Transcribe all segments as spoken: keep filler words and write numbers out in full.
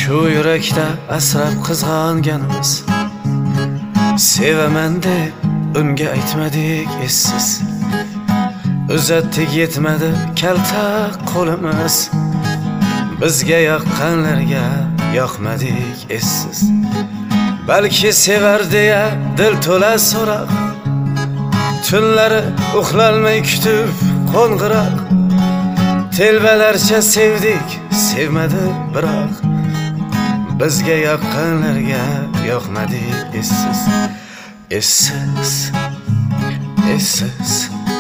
Shu yurakda asrab qizg'anganimiz, sevaman deb unga aytmadik essiz. Uzatdik yetmadi kalta qo'limiz, bizga yoqqanlarga yoqmadik essiz. Balki sevar deya dil to'la so'roq, tunlari uxlalmay kutib qo'ng'iroq. Telbalarcha sevdik, sevmadi biroq, bizga yoqqanlarga yoqmadik essiz. Essiz, essiz,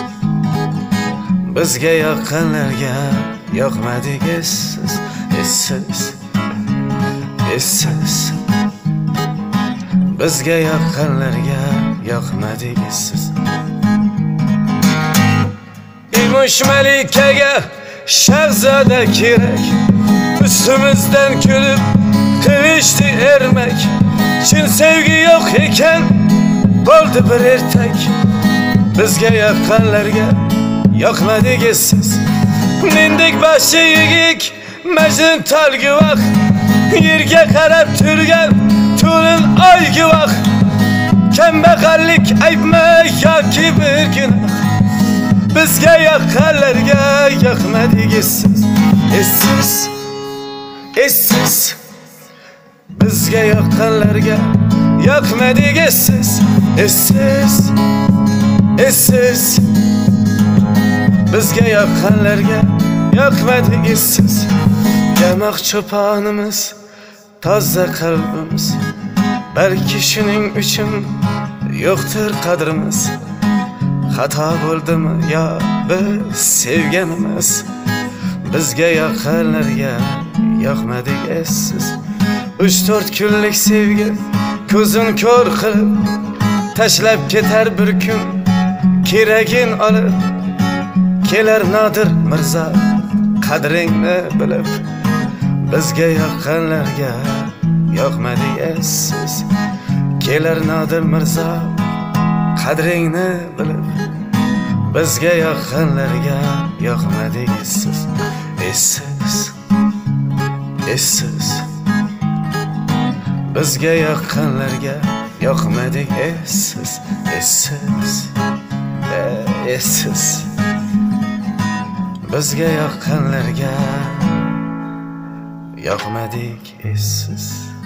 bizga yoqqanlarga yoqmadik essiz. Essiz, essiz, bizga yoqqanlarga yoqmadik essiz. Yumush malikaga shahzoda kerak, ustimizdan kulib qilishdi ermak. Chin sevgi yo'q ekan bo'ldi bir ertak, bizga yoqqanlarga yoqmadik essiz. Mendek boshi yigik Majnun tolgi vaqt, yerga qarab turgan to'lin oygi vaqt. Kambag'allik aybmi yoki bir gunoh, bizga yoqqanlarga yoqmadik essiz. Essiz, essiz, bizga yoqqanlarga yoqmadik essiz. Essiz, essiz, bizga yoqqanlarga yoqmadik essiz. Yamoq cho'ponimiz, toza qalbimiz, balki shuning uchun yo'qdir qadrimiz. Xato bo'ldimi yo biz sevganimiz, bizga yoqqanlarga yoqmadik essiz. Uch to'rt kunlik sevgi ko'zin ko'r qilib tashlab ketar bir kun, keragin olib kelar Nodir Mirzo qadringni bilib, bizga yoqqanlarga yoqmadik essiz. Kelar Nodir Mirzo qadringni bilib, bizga yoqqanlarga yoqmadik essiz. Essiz, essiz, bizga yoqqanlarga yoqmadik essiz. Essiz, essiz, bizga yoqqanlarga yoqmadik essiz.